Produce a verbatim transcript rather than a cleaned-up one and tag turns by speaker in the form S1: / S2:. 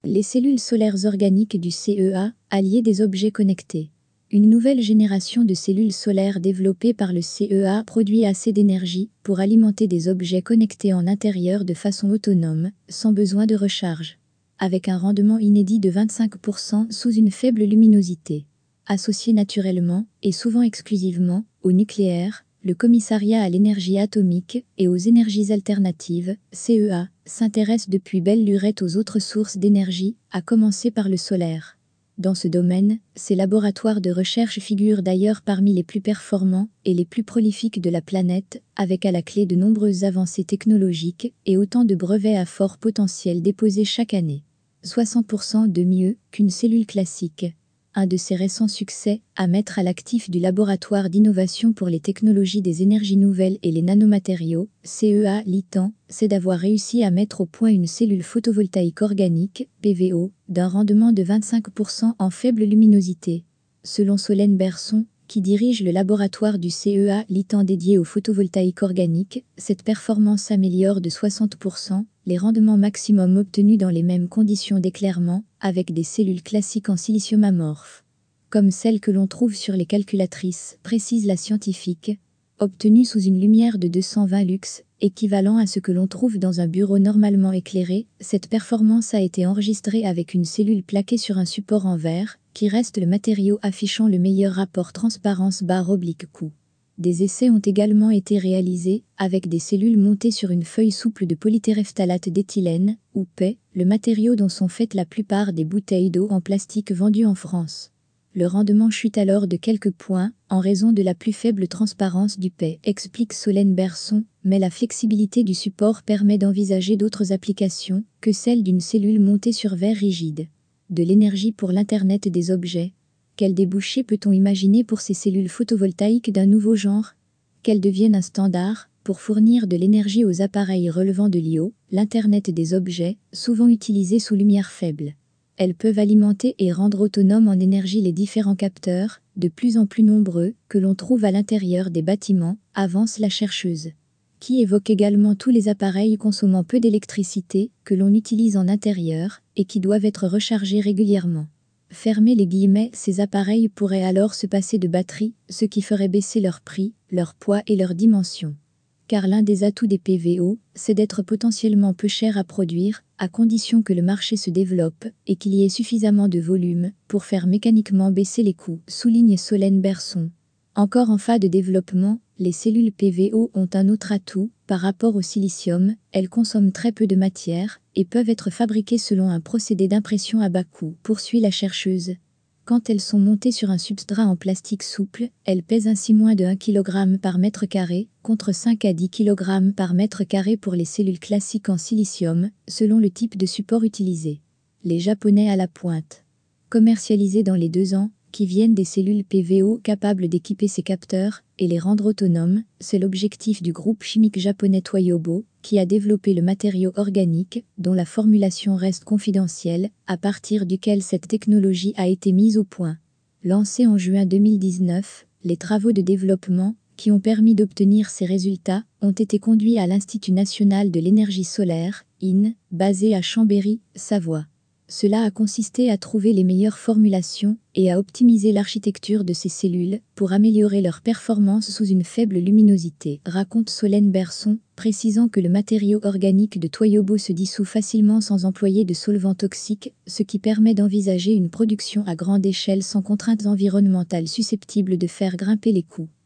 S1: Les cellules solaires organiques du C E A, alliées des objets connectés. Une nouvelle génération de cellules solaires développées par le C E A produit assez d'énergie pour alimenter des objets connectés en intérieur de façon autonome, sans besoin de recharge. Avec un rendement inédit de vingt-cinq pour cent sous une faible luminosité. Associé naturellement, et souvent exclusivement, au nucléaire, le Commissariat à l'énergie atomique et aux énergies alternatives, C E A, s'intéresse depuis belle lurette aux autres sources d'énergie, à commencer par le solaire. Dans ce domaine, ces laboratoires de recherche figurent d'ailleurs parmi les plus performants et les plus prolifiques de la planète, avec à la clé de nombreuses avancées technologiques et autant de brevets à fort potentiel déposés chaque année. soixante pour cent de mieux qu'une cellule classique. Un de ses récents succès, à mettre à l'actif du Laboratoire d'innovation pour les technologies des énergies nouvelles et les nanomatériaux, C E A LITAN, c'est d'avoir réussi à mettre au point une cellule photovoltaïque organique, P V O, d'un rendement de vingt-cinq pour cent en faible luminosité. Selon Solène Berson, qui dirige le laboratoire du C E A LITAN dédié au photovoltaïque organique, cette performance s'améliore de soixante pour cent, les rendements maximum obtenus dans les mêmes conditions d'éclairement, avec des cellules classiques en silicium amorphe. Comme celles que l'on trouve sur les calculatrices, précise la scientifique, obtenues sous une lumière de deux cent vingt lux, équivalent à ce que l'on trouve dans un bureau normalement éclairé, cette performance a été enregistrée avec une cellule plaquée sur un support en verre, qui reste le matériau affichant le meilleur rapport transparence barre oblique coût. Des essais ont également été réalisés avec des cellules montées sur une feuille souple de polytéréphtalate d'éthylène, ou P E, le matériau dont sont faites la plupart des bouteilles d'eau en plastique vendues en France. Le rendement chute alors de quelques points, en raison de la plus faible transparence du P E, explique Solène Berson, mais la flexibilité du support permet d'envisager d'autres applications que celle d'une cellule montée sur verre rigide. De l'énergie pour l'Internet des objets. Quel débouché peut-on imaginer pour ces cellules photovoltaïques d'un nouveau genre? Qu'elles deviennent un standard pour fournir de l'énergie aux appareils relevant de l'I O, l'Internet des objets, souvent utilisés sous lumière faible. Elles peuvent alimenter et rendre autonomes en énergie les différents capteurs, de plus en plus nombreux, que l'on trouve à l'intérieur des bâtiments, avance la chercheuse. Qui évoque également tous les appareils consommant peu d'électricité, que l'on utilise en intérieur, et qui doivent être rechargés régulièrement. Fermez les guillemets, ces appareils pourraient alors se passer de batterie, ce qui ferait baisser leur prix, leur poids et leur dimension. Car l'un des atouts des P V O, c'est d'être potentiellement peu cher à produire, à condition que le marché se développe et qu'il y ait suffisamment de volume pour faire mécaniquement baisser les coûts, souligne Solène Berson. Encore en phase de développement, les cellules P V O ont un autre atout, par rapport au silicium, elles consomment très peu de matière et peuvent être fabriquées selon un procédé d'impression à bas coût, poursuit la chercheuse. Quand elles sont montées sur un substrat en plastique souple, elles pèsent ainsi moins de un kilogramme par mètre carré, contre cinq à dix kilogrammes par mètre carré pour les cellules classiques en silicium, selon le type de support utilisé. Les Japonais à la pointe. Commercialisés dans les deux ans, qui viennent des cellules P V O capables d'équiper ces capteurs et les rendre autonomes, c'est l'objectif du groupe chimique japonais Toyobo, qui a développé le matériau organique, dont la formulation reste confidentielle, à partir duquel cette technologie a été mise au point. Lancés en juin deux mille dix-neuf, les travaux de développement, qui ont permis d'obtenir ces résultats, ont été conduits à l'Institut national de l'énergie solaire, I N, basé à Chambéry, Savoie. Cela a consisté à trouver les meilleures formulations et à optimiser l'architecture de ces cellules pour améliorer leur performance sous une faible luminosité, raconte Solène Berson, précisant que le matériau organique de Toyobo se dissout facilement sans employer de solvants toxiques, ce qui permet d'envisager une production à grande échelle sans contraintes environnementales susceptibles de faire grimper les coûts.